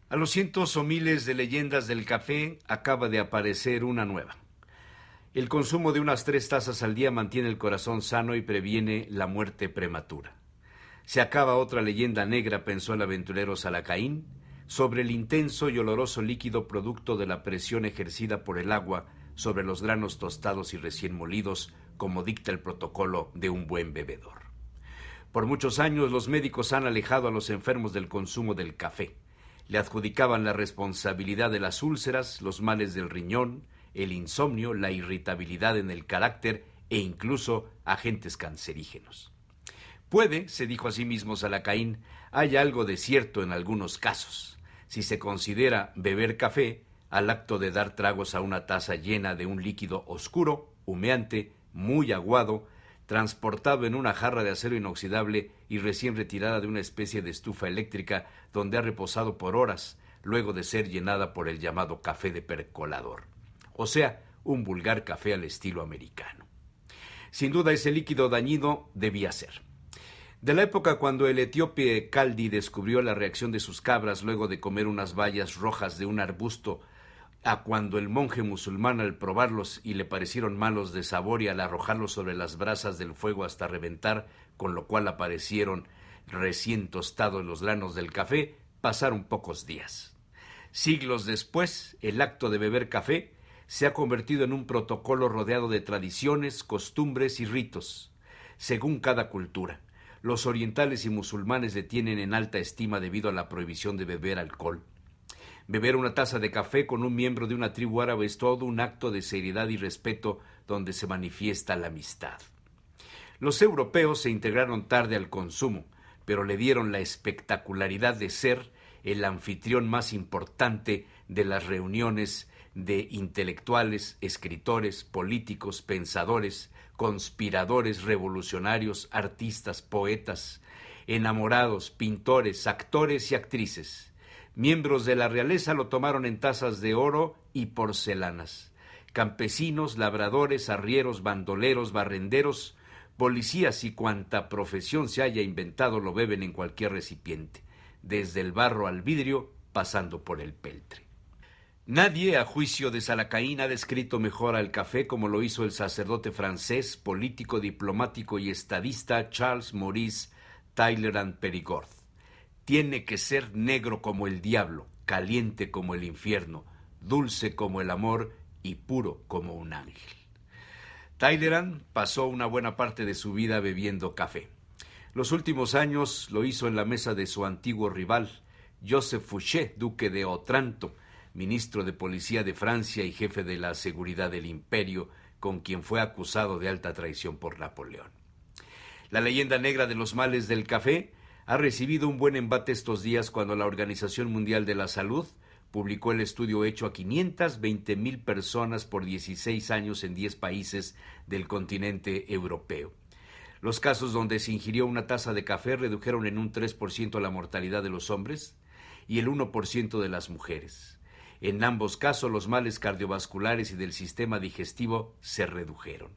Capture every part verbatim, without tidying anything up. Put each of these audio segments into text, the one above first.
A los cientos o miles de leyendas del café acaba de aparecer una nueva. El consumo de unas tres tazas al día mantiene el corazón sano y previene la muerte prematura. Se acaba otra leyenda negra, pensó el aventurero Salacaín, sobre el intenso y oloroso líquido producto de la presión ejercida por el agua sobre los granos tostados y recién molidos, como dicta el protocolo de un buen bebedor. Por muchos años los médicos han alejado a los enfermos del consumo del café. Le adjudicaban la responsabilidad de las úlceras, los males del riñón, el insomnio, la irritabilidad en el carácter e incluso agentes cancerígenos. Puede, se dijo a sí mismo Salacaín, haya algo de cierto en algunos casos, si se considera beber café al acto de dar tragos a una taza llena de un líquido oscuro, humeante, muy aguado, transportado en una jarra de acero inoxidable y recién retirada de una especie de estufa eléctrica donde ha reposado por horas, luego de ser llenada por el llamado café de percolador, o sea, un vulgar café al estilo americano. Sin duda ese líquido dañino debía ser. De la época cuando el etíope Caldi descubrió la reacción de sus cabras luego de comer unas bayas rojas de un arbusto, a cuando el monje musulmán al probarlos y le parecieron malos de sabor y al arrojarlos sobre las brasas del fuego hasta reventar, con lo cual aparecieron recién tostados los granos del café, pasaron pocos días. Siglos después, el acto de beber café se ha convertido en un protocolo rodeado de tradiciones, costumbres y ritos, según cada cultura. Los orientales y musulmanes le tienen en alta estima debido a la prohibición de beber alcohol. Beber una taza de café con un miembro de una tribu árabe es todo un acto de seriedad y respeto donde se manifiesta la amistad. Los europeos se integraron tarde al consumo, pero le dieron la espectacularidad de ser el anfitrión más importante de las reuniones de intelectuales, escritores, políticos, pensadores, conspiradores, revolucionarios, artistas, poetas, enamorados, pintores, actores y actrices. Miembros de la realeza lo tomaron en tazas de oro y porcelanas. Campesinos, labradores, arrieros, bandoleros, barrenderos, policías y cuanta profesión se haya inventado lo beben en cualquier recipiente, desde el barro al vidrio, pasando por el peltre. Nadie, a juicio de Salacaín, ha descrito mejor al café como lo hizo el sacerdote francés, político, diplomático y estadista Charles Maurice Talleyrand-Périgord. Tiene que ser negro como el diablo, caliente como el infierno, dulce como el amor y puro como un ángel. Talleyrand pasó una buena parte de su vida bebiendo café. Los últimos años lo hizo en la mesa de su antiguo rival, Joseph Fouché, duque de Otranto, ministro de Policía de Francia y jefe de la seguridad del imperio, con quien fue acusado de alta traición por Napoleón. La leyenda negra de los males del café ha recibido un buen embate estos días cuando la Organización Mundial de la Salud publicó el estudio hecho a quinientas veinte mil personas por dieciséis años en diez países del continente europeo. Los casos donde se ingirió una taza de café redujeron en un tres por ciento la mortalidad de los hombres y el uno por ciento de las mujeres. En ambos casos, los males cardiovasculares y del sistema digestivo se redujeron.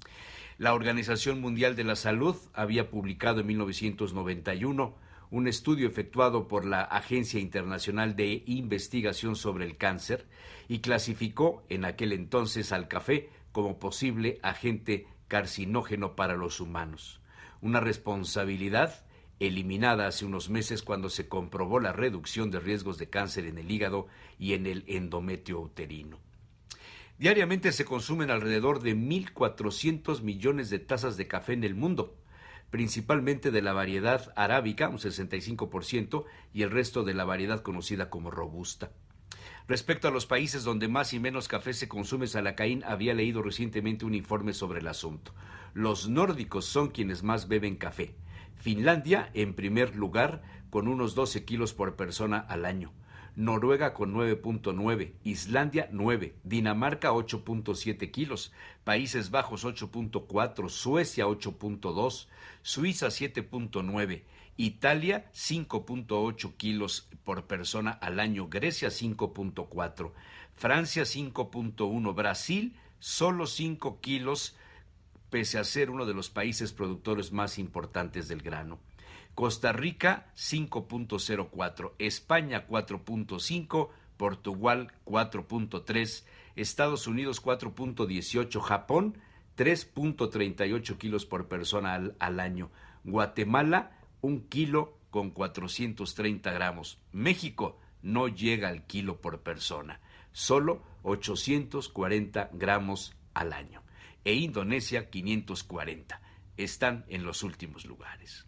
La Organización Mundial de la Salud había publicado en mil novecientos noventa y uno un estudio efectuado por la Agencia Internacional de Investigación sobre el Cáncer y clasificó en aquel entonces al café como posible agente carcinógeno para los humanos. Una responsabilidad eliminada hace unos meses cuando se comprobó la reducción de riesgos de cáncer en el hígado y en el endometrio uterino. Diariamente se consumen alrededor de mil cuatrocientos millones de tazas de café en el mundo, principalmente de la variedad arábica, un sesenta y cinco por ciento, y el resto de la variedad conocida como robusta. Respecto a los países donde más y menos café se consume, Salacaín había leído recientemente un informe sobre el asunto. Los nórdicos son quienes más beben café. Finlandia, en primer lugar, con unos doce kilos por persona al año. Noruega con nueve punto nueve, Islandia nueve, Dinamarca ocho punto siete kilos, Países Bajos ocho punto cuatro, Suecia ocho punto dos, Suiza siete punto nueve, Italia cinco punto ocho kilos por persona al año, Grecia cinco punto cuatro, Francia cinco punto uno, Brasil solo cinco kilos, pese a ser uno de los países productores más importantes del grano. Costa Rica cinco punto cero cuatro, España cuatro punto cinco, Portugal cuatro punto tres, Estados Unidos cuatro punto dieciocho, Japón tres punto treinta y ocho kilos por persona al, al año, Guatemala un kilo con cuatrocientos treinta gramos, México no llega al kilo por persona, solo ochocientos cuarenta gramos al año, e Indonesia quinientos cuarenta, están en los últimos lugares.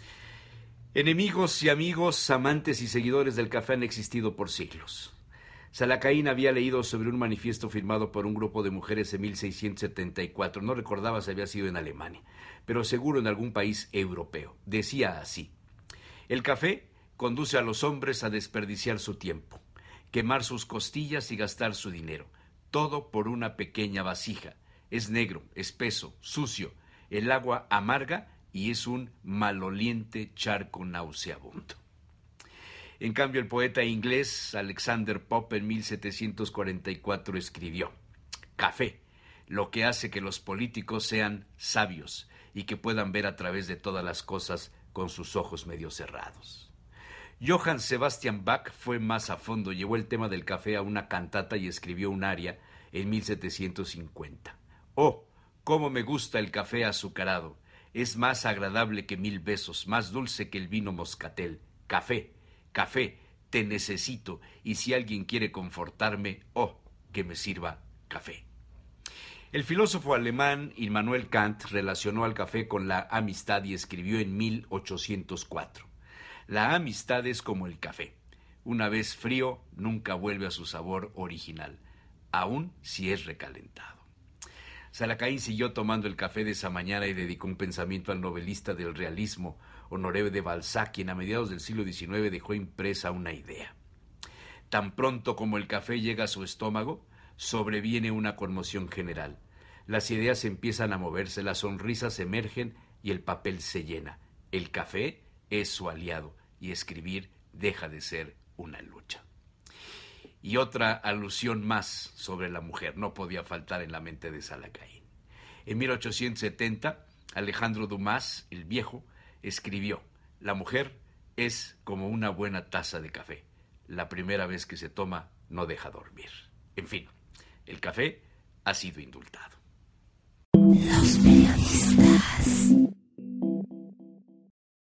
Enemigos y amigos, amantes y seguidores del café han existido por siglos. Salacaín había leído sobre un manifiesto firmado por un grupo de mujeres en mil seiscientos setenta y cuatro. No recordaba si había sido en Alemania, pero seguro en algún país europeo. Decía así: el café conduce a los hombres a desperdiciar su tiempo, quemar sus costillas y gastar su dinero. Todo por una pequeña vasija. Es negro, espeso, sucio. El agua amarga y es un maloliente charco nauseabundo. En cambio, el poeta inglés Alexander Pope en mil setecientos cuarenta y cuatro escribió: café, lo que hace que los políticos sean sabios y que puedan ver a través de todas las cosas con sus ojos medio cerrados. Johann Sebastian Bach fue más a fondo, llevó el tema del café a una cantata y escribió un aria en mil setecientos cincuenta. Oh, cómo me gusta el café azucarado. Es más agradable que mil besos, más dulce que el vino moscatel. Café, café, te necesito, y si alguien quiere confortarme, oh, que me sirva café. El filósofo alemán Immanuel Kant relacionó al café con la amistad y escribió en mil ochocientos cuatro. La amistad es como el café. Una vez frío, nunca vuelve a su sabor original, aun si es recalentado. Salacaín siguió tomando el café de esa mañana y dedicó un pensamiento al novelista del realismo, Honoré de Balzac, quien a mediados del siglo diecinueve dejó impresa una idea. Tan pronto como el café llega a su estómago, sobreviene una conmoción general. Las ideas empiezan a moverse, las sonrisas emergen y el papel se llena. El café es su aliado y escribir deja de ser una lucha. Y otra alusión más sobre la mujer no podía faltar en la mente de Salacaín. En mil ochocientos setenta, Alejandro Dumas, el viejo, escribió: la mujer es como una buena taza de café. La primera vez que se toma no deja dormir. En fin, el café ha sido indultado. Los periodistas.